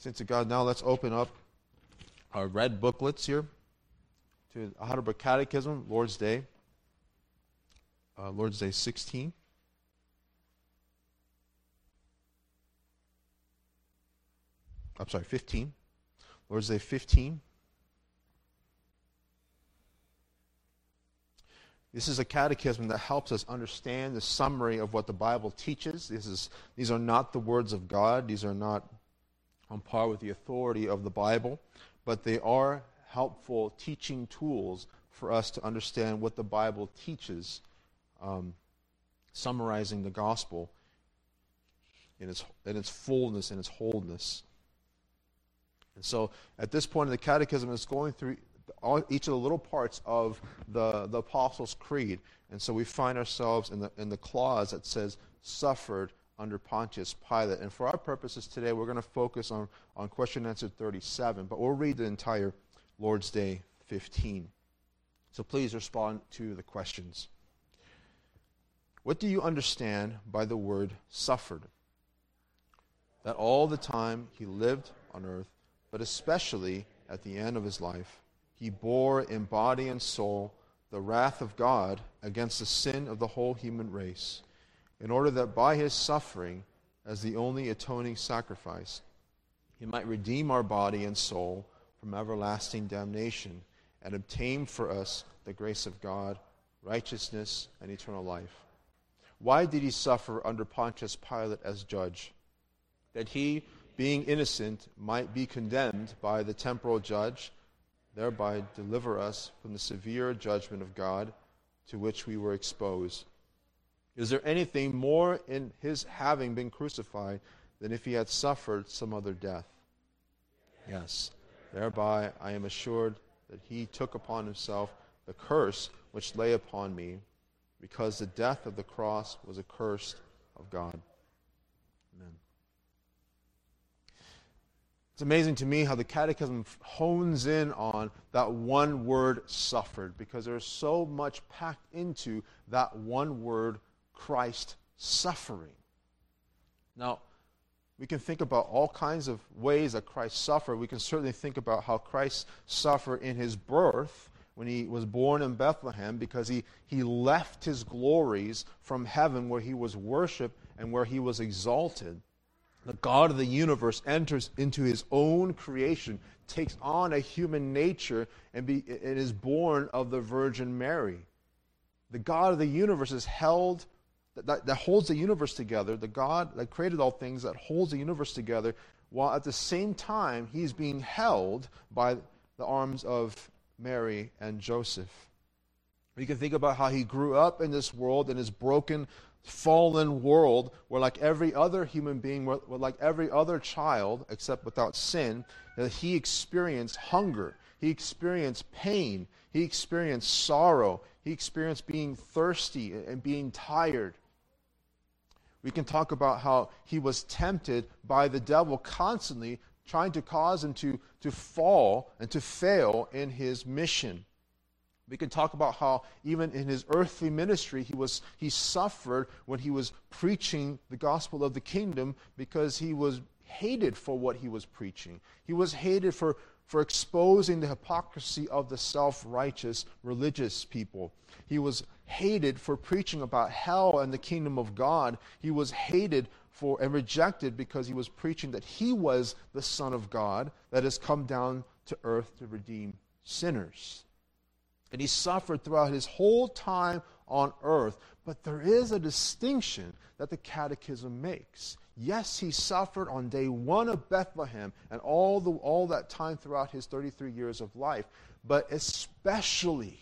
Saints of God, now let's open up our red booklets here to Heidelberg Catechism, Lord's Day 16. I'm sorry, 15. Lord's Day 15. This is a catechism that helps us understand the summary of what the Bible teaches. These are not the words of God. These are not on par with the authority of the Bible, but they are helpful teaching tools for us to understand what the Bible teaches, summarizing the gospel in its fullness and its wholeness. And so at this point in the catechism, it's going through each of the little parts of the Apostles' Creed. And so we find ourselves in the clause that says, suffered under Pontius Pilate. And for our purposes today, we're going to focus on question and answer 37, but we'll read the entire Lord's Day 15. So please respond to the questions. What do you understand by the word suffered? That all the time he lived on earth, but especially at the end of his life, he bore in body and soul the wrath of God against the sin of the whole human race, in order that by his suffering, as the only atoning sacrifice, he might redeem our body and soul from everlasting damnation and obtain for us the grace of God, righteousness, and eternal life. Why did he suffer under Pontius Pilate as judge? That he, being innocent, might be condemned by the temporal judge, thereby deliver us from the severe judgment of God to which we were exposed. Is there anything more in his having been crucified than if he had suffered some other death? Yes. Thereby I am assured that he took upon himself the curse which lay upon me, because the death of the cross was accursed of God. Amen. It's amazing to me how the Catechism hones in on that one word, suffered, because there's so much packed into that one word, Christ suffering. Now, we can think about all kinds of ways that Christ suffered. We can certainly think about how Christ suffered in his birth when he was born in Bethlehem, because he left his glories from heaven where he was worshipped and where he was exalted. The God of the universe enters into his own creation, takes on a human nature, and is born of the Virgin Mary. The God of the universe is held, that holds the universe together, the God that created all things, that holds the universe together, while at the same time he's being held by the arms of Mary and Joseph. We can think about how he grew up in this world, in this broken, fallen world, where like every other human being, where like every other child, except without sin, that he experienced hunger, he experienced pain, he experienced sorrow, he experienced being thirsty and being tired. We can talk about how he was tempted by the devil constantly, trying to cause him to fall and to fail in his mission. We can talk about how even in his earthly ministry, he suffered when he was preaching the gospel of the kingdom, because he was hated for what he was preaching. He was hated for exposing the hypocrisy of the self-righteous religious people. He was hated for preaching about hell and the kingdom of God. He was hated for and rejected because he was preaching that he was the Son of God that has come down to earth to redeem sinners. And he suffered throughout his whole time on earth. But there is a distinction that the Catechism makes. Yes, he suffered on day one of Bethlehem and all that time throughout his 33 years of life, but especially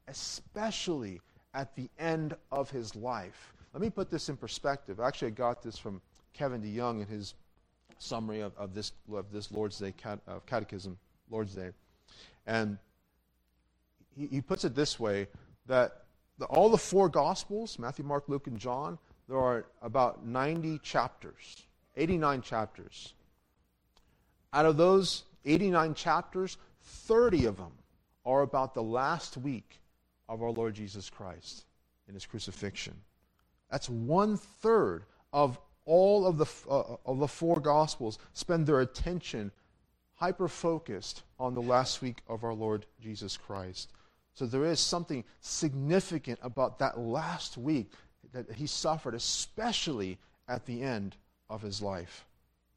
at the end of his life. Let me put this in perspective. Actually, I got this from Kevin DeYoung in his summary of this Lord's Day Catechism, Lord's Day. And he puts it this way, that all the four Gospels, Matthew, Mark, Luke, and John, there are about 90 chapters, 89 chapters. Out of those 89 chapters, 30 of them are about the last week of our Lord Jesus Christ in his crucifixion. That's 1/3 of all of the four Gospels spend their attention hyper-focused on the last week of our Lord Jesus Christ. So there is something significant about that last week that he suffered, especially at the end of his life.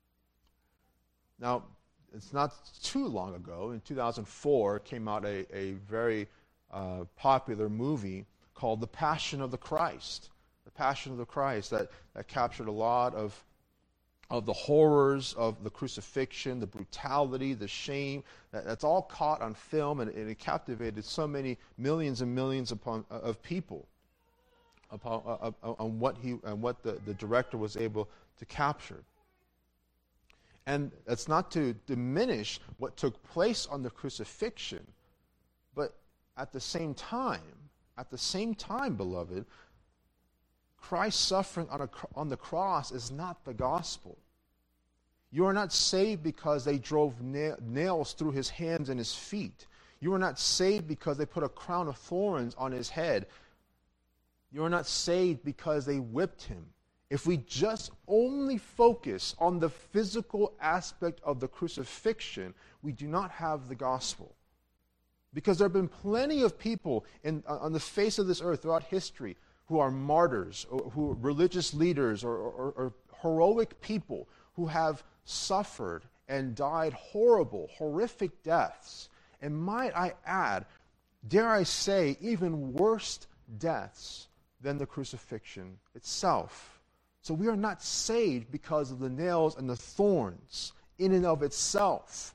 Now, it's not too long ago. In 2004, came out a very popular movie called The Passion of the Christ. The Passion of the Christ that captured a lot of the horrors of the crucifixion, the brutality, the shame. That's all caught on film, and it captivated so many millions and millions of people on what the director was able to capture. And that's not to diminish what took place on the crucifixion, but at the same time, beloved, Christ's suffering on the cross is not the gospel. You are not saved because they drove nails through his hands and his feet. You are not saved because they put a crown of thorns on his head. You are not saved because they whipped him. If we just only focus on the physical aspect of the crucifixion, we do not have the gospel. Because there have been plenty of people on the face of this earth throughout history who are martyrs, or who are religious leaders, or heroic people who have suffered and died horrific deaths. And might I add, dare I say, even worse deaths than the crucifixion itself. So we are not saved because of the nails and the thorns in and of itself.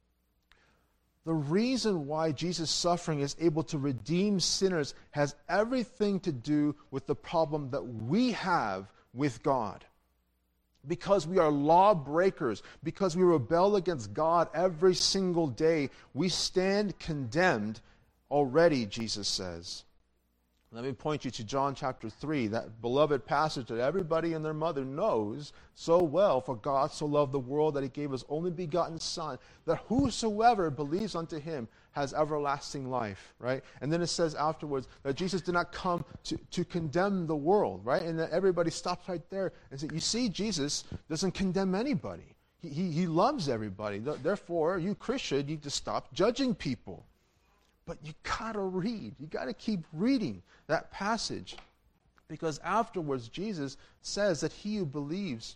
The reason why Jesus' suffering is able to redeem sinners has everything to do with the problem that we have with God. Because we are lawbreakers, because we rebel against God every single day, we stand condemned already, Jesus says. Let me point you to John chapter 3, that beloved passage that everybody and their mother knows so well. For God so loved the world that he gave his only begotten Son, that whosoever believes unto him has everlasting life, right? And then it says afterwards that Jesus did not come to condemn the world, right? And that everybody stops right there and says, you see, Jesus doesn't condemn anybody. He loves everybody. Therefore, you Christian need to stop judging people. But you gotta read. You gotta keep reading that passage. Because afterwards, Jesus says that he who believes,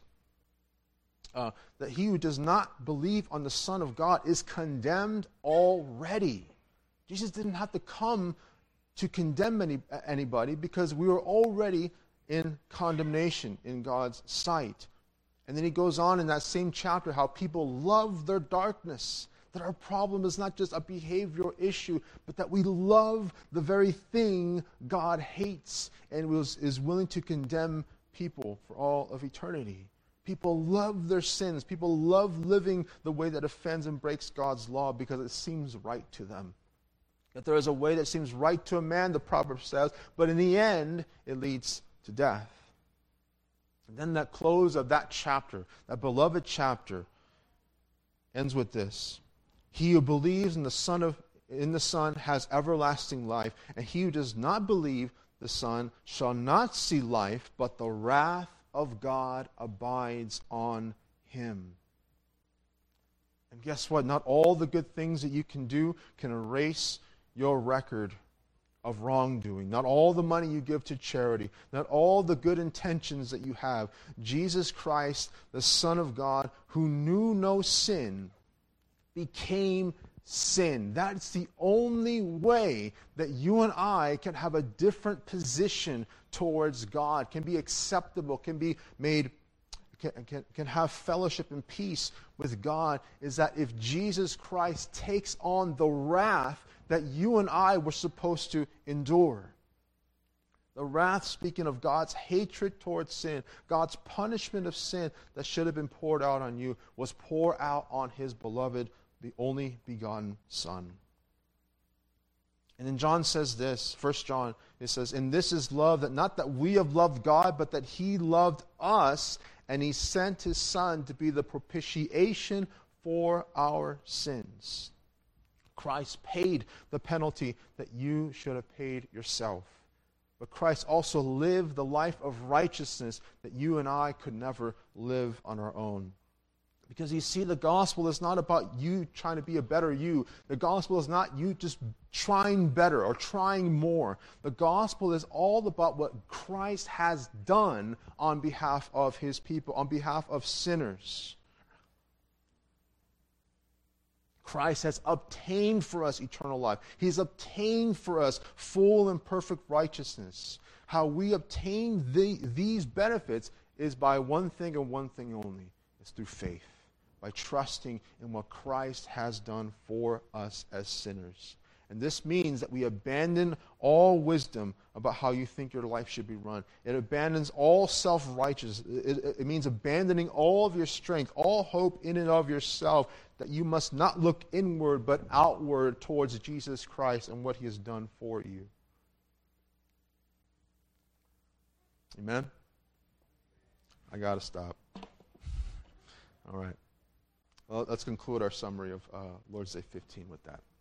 that he who does not believe on the Son of God is condemned already. Jesus didn't have to come to condemn anybody because we were already in condemnation in God's sight. And then he goes on in that same chapter how people love their darkness. That our problem is not just a behavioral issue, but that we love the very thing God hates and is willing to condemn people for all of eternity. People love their sins. People love living the way that offends and breaks God's law because it seems right to them. That there is a way that seems right to a man, the proverb says, but in the end, it leads to death. And then that close of that chapter, that beloved chapter, ends with this. He who believes in the Son has everlasting life, and he who does not believe the Son shall not see life, but the wrath of God abides on him. And guess what? Not all the good things that you can do can erase your record of wrongdoing. Not all the money you give to charity. Not all the good intentions that you have. Jesus Christ, the Son of God, who knew no sin, became sin. That's the only way that you and I can have a different position towards God, can be acceptable, can be made, can have fellowship and peace with God, is that if Jesus Christ takes on the wrath that you and I were supposed to endure. The wrath, speaking of God's hatred towards sin, God's punishment of sin that should have been poured out on you, was poured out on his beloved, the only begotten Son. And then John says this, 1 John, it says, and this is love, that not that we have loved God, but that he loved us, and he sent his Son to be the propitiation for our sins. Christ paid the penalty that you should have paid yourself. but Christ also lived the life of righteousness that you and I could never live on our own. Because you see, the gospel is not about you trying to be a better you. The gospel is not you just trying better or trying more. The gospel is all about what Christ has done on behalf of his people, on behalf of sinners. Christ has obtained for us eternal life. He's obtained for us full and perfect righteousness. How we obtain these benefits is by one thing and one thing only. It's through faith, by trusting in what Christ has done for us as sinners. And this means that we abandon all wisdom about how you think your life should be run. It abandons all self-righteousness. It means abandoning all of your strength, all hope in and of yourself, that you must not look inward but outward towards Jesus Christ and what he has done for you. Amen? I got to stop. All right. Well, let's conclude our summary of Lord's Day 15 with that.